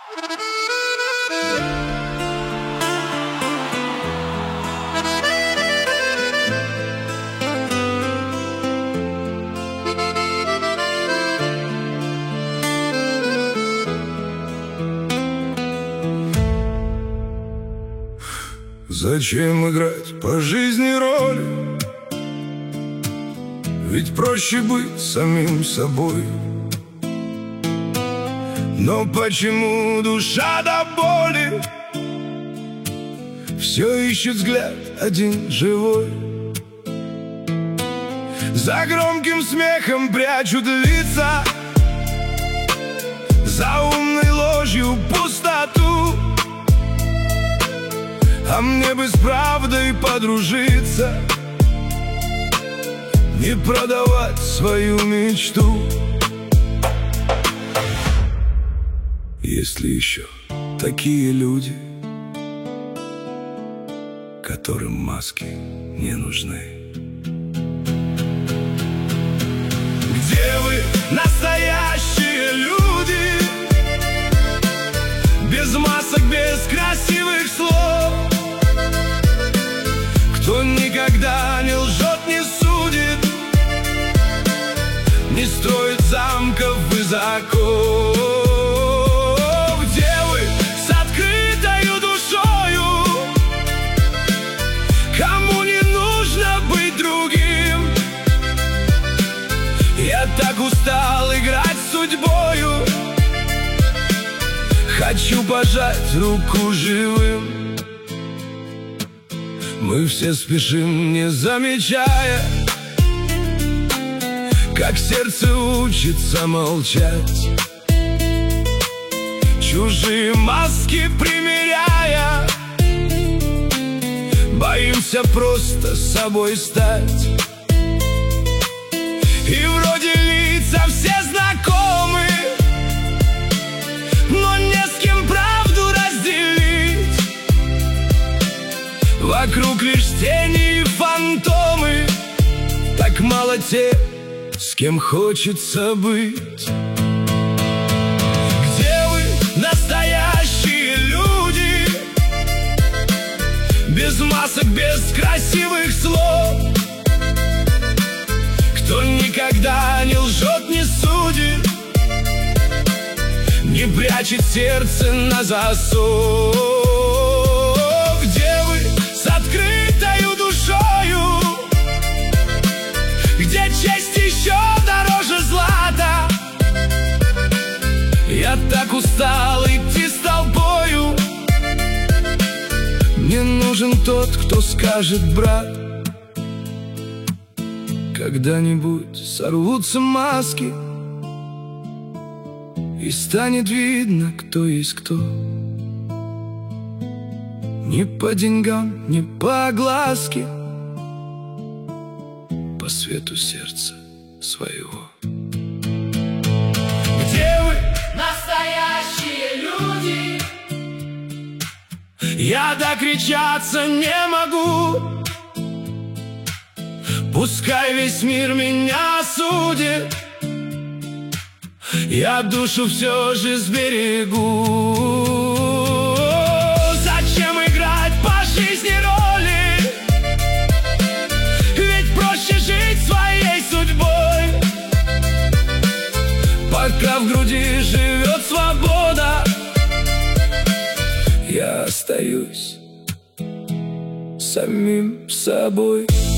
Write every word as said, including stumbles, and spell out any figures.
Зачем играть по жизни роли? Ведь проще быть самим собой. Но почему душа до боли все ищет взгляд один живой? За громким смехом прячут лица, за умной ложью пустоту. А мне бы с правдой подружиться, не продавать свою мечту. Есть ли еще такие люди, которым маски не нужны? Где вы, настоящие люди? Без масок, без красивых слов. Кто никогда не лжет, не судит, не строит замков высоко. Где вы с открытою душою? Кому не нужно быть другим? Я так устал играть с судьбою, хочу пожать руку живым. Мы все спешим, не замечая, как сердце учится молчать, чужие маски примеряя. Боимся просто собой стать. И вроде лица все знакомы, но не с кем правду разделить. Вокруг лишь тени и фантомы, так мало тех, с кем хочется быть. Где вы, настоящие люди? Без масок, без красивых слов. Кто никогда не лжет, не судит, не прячет сердце на засов. Где вы с открытою душою? Где честь еще дороже злата? Я так устал идти с толпою. Мне нужен тот, кто скажет: брат, когда-нибудь сорвутся маски, и станет видно, кто есть кто. Не по деньгам, не по огласке, по свету сердца своего. Где вы, настоящие люди? Я докричаться не могу. Пускай весь мир меня осудит, я душу все же сберегу. Зачем играть по жизни роли? Ведь проще жить своей судьбой. Пока в груди живет свобода, я остаюсь самим собой.